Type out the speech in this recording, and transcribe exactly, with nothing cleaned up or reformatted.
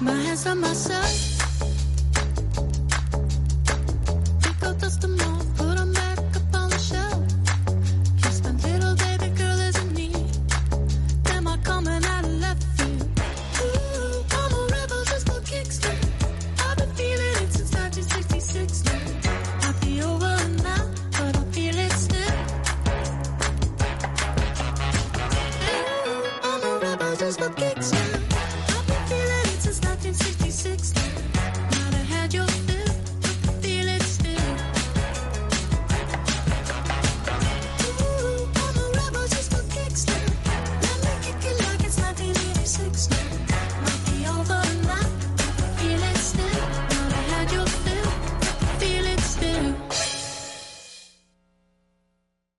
My hands on myself. Pick up, dust them off, put them back up on the shelf. Kiss my little baby girl isn't me. Am I coming out of left field? Ooh, I'm a rebel just for kicks now. I've been feeling it since nineteen sixty-six now. Might be over now, but I feel it still. Ooh, I'm a rebel just for kicks now.